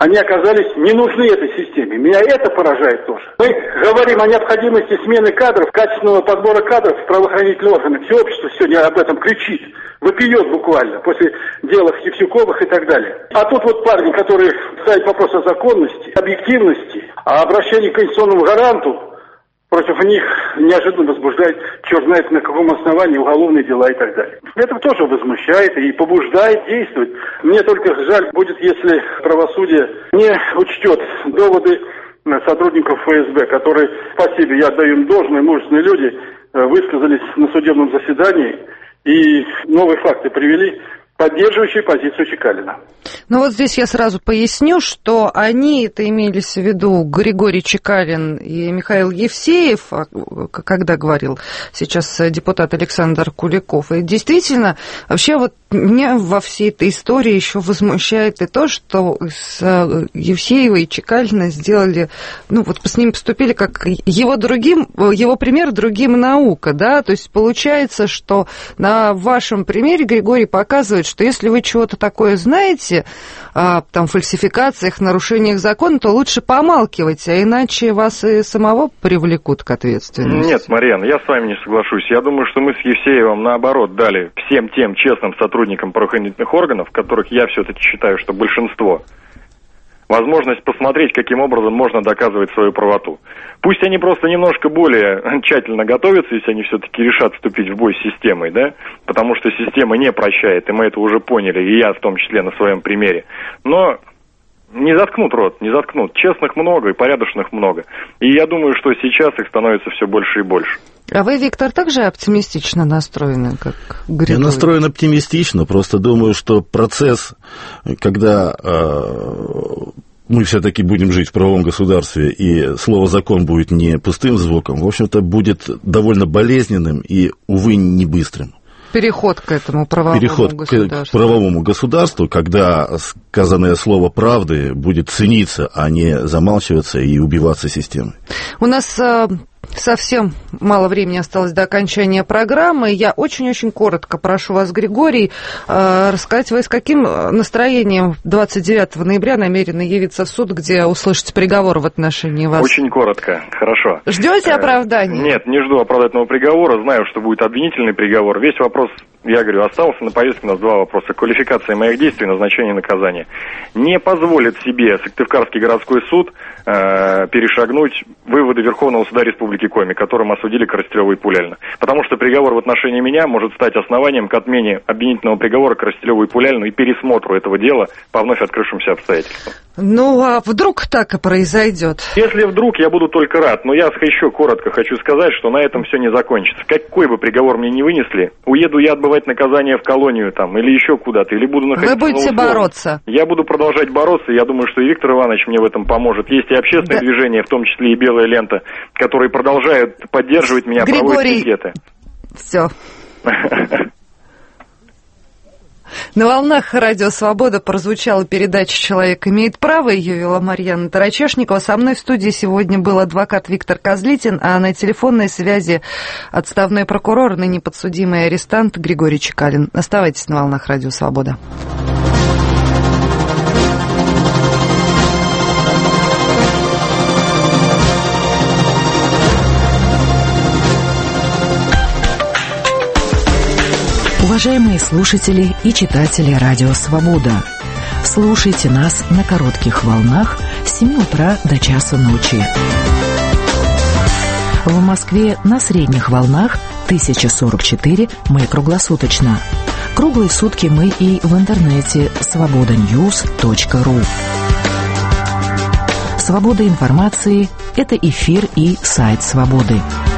они оказались не нужны этой системе. Меня это поражает тоже. Мы говорим о необходимости смены кадров, качественного подбора кадров в правоохранительные органы. Все общество сегодня об этом кричит, вопиет буквально после дела Евсюковых и так далее. А тут вот парни, которые ставят вопрос о законности, объективности, о обращении к конституционному гаранту, против них неожиданно возбуждает, черт знает на каком основании, уголовные дела и так далее. Это тоже возмущает и побуждает действовать. Мне только жаль будет, если правосудие не учтет доводы сотрудников ФСБ, которые, спасибо, я отдаю им должное, мужественные люди, высказались на судебном заседании и новые факты привели, поддерживающие позицию Чекалина. Ну вот здесь я сразу поясню, что они, это имелись в виду Григорий Чекалин и Михаил Евсеев, когда говорил сейчас депутат Александр Куликов. И действительно, вообще вот меня во всей этой истории еще возмущает и то, что с Евсеева и Чекалина сделали, ну вот с ним поступили как его пример другим наука, да, то есть получается, что на вашем примере Григорий показывает, что если вы чего-то такое знаете, там, фальсификациях, нарушениях закона, то лучше помалкивайте, а иначе вас и самого привлекут к ответственности. Нет, Марьяна, я с вами не соглашусь. Я думаю, что мы с Евсеевым, наоборот, дали всем тем честным сотрудникам правоохранительных органов, которых я все-таки считаю, что большинство, возможность посмотреть, каким образом можно доказывать свою правоту. Пусть они просто немножко более тщательно готовятся, если они все-таки решат вступить в бой с системой, да, потому что система не прощает, и мы это уже поняли, и я в том числе на своем примере. Но не заткнут рот, не заткнут. Честных много и порядочных много. И я думаю, что сейчас их становится все больше и больше. А вы, Виктор, также оптимистично настроены, как Григорий? Я настроен оптимистично, просто думаю, что процесс, когда мы все-таки будем жить в правовом государстве, и слово «закон» будет не пустым звуком, в общем-то, будет довольно болезненным и, увы, не быстрым. Переход к этому правовому государству. К правовому государству, когда сказанное слово правды будет цениться, а не замалчиваться и убиваться системой. У нас совсем мало времени осталось до окончания программы. Я очень-очень коротко прошу вас, Григорий, рассказать, вы с каким настроением 29 ноября намерены явиться в суд, где услышите приговор в отношении вас? Очень коротко, хорошо. Ждете оправдания? Нет, не жду оправдательного приговора, знаю, что будет обвинительный приговор. Весь вопрос, я говорю, остался на повестке, у нас два вопроса. Квалификация моих действий, назначение наказания. Не позволит себе Сыктывкарский городской суд перешагнуть выводы Верховного суда Республики Коми, которым осудили Коростелева и Пуляльна. Потому что приговор в отношении меня может стать основанием к отмене обвинительного приговора Коростелеву и Пуляльну и пересмотру этого дела по вновь открывшимся обстоятельствам. Ну, а вдруг так и произойдет? Если вдруг, я буду только рад. Но я еще коротко хочу сказать, что на этом все не закончится. Какой бы приговор мне не вынесли, уеду я отбывать наказание в колонию там, или еще куда-то, или буду находиться... Вы будете бороться? Я буду продолжать бороться, я думаю, что и Виктор Иванович мне в этом поможет. Есть и общественные движения, в том числе и «Белая лента», которые продолжают поддерживать меня, проводят пикеты. Все. На волнах Радио Свобода прозвучала передача «Человек имеет право». Ее вела Марьяна Тарачешникова. Со мной в студии сегодня был адвокат Виктор Козлитин, а на телефонной связи отставной прокурор, ныне подсудимый арестант Григорий Чекалин. Оставайтесь на волнах Радио Свобода. Уважаемые слушатели и читатели Радио Свобода, слушайте нас на коротких волнах с 7 утра до часу ночи. В Москве на средних волнах 1044 мы круглосуточно. Круглые сутки мы и в интернете svobodanews.ru. Свобода информации – это эфир и сайт Свободы.